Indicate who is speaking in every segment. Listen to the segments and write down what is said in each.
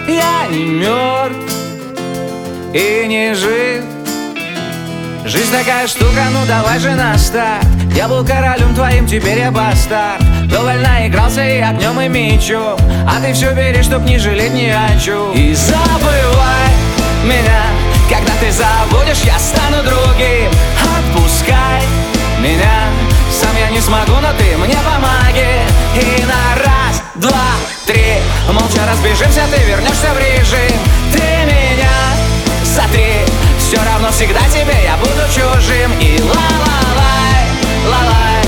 Speaker 1: Я не мертв и не жив. Жизнь такая штука, ну давай же на старт. Я был королем твоим, теперь я бастард. Довольно игрался и огнем, и мечом, а ты все берешь, чтоб не жалеть ни о чем. И забывай меня, когда ты забудешь, я стану другим. Отпускай меня, сам я не смогу, но ты мне помоги. И на раз, два, три молча разбежимся, ты вернешься в режим. Ты меня сотри, все равно всегда тебе я буду чужим. И ла-ла-лай, ла-лай,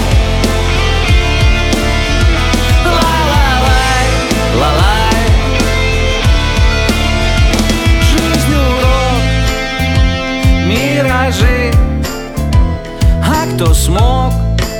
Speaker 1: ла-ла-лай, ла-лай. Жизнь урок, миражи, а кто смог,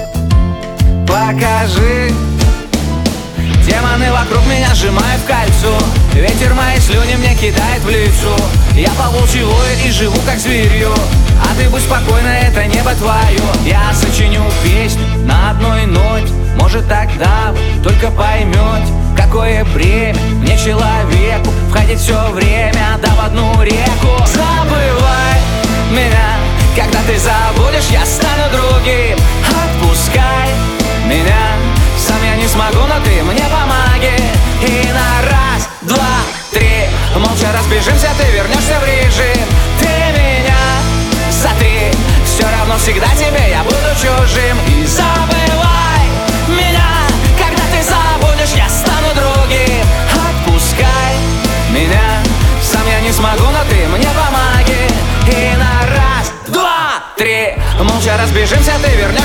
Speaker 1: покажи. Демоны вокруг меня сжимают в кольцо, ветер мои слюни мне кидает в лицо. Я по-волчьи вою и живу как зверье, а ты будь спокойна, это небо твое. Я сочиню песню на одной ноте, может тогда вы только поймете, какое бремя мне человеку входить все время, да в одну реку. Забывай меня, когда ты забудешь, я стану другим. Отпускай меня, сам я не смогу, но ты мне помоги. И на раз, два, три молча разбежимся, ты вернешься в режим. Ты меня сотри, все равно всегда тебе я буду чужим. И забывай меня, когда ты забудешь, я стану другим. Отпускай меня, сам я не смогу, но ты мне помоги. И на раз, два, три молча разбежимся, ты вернешься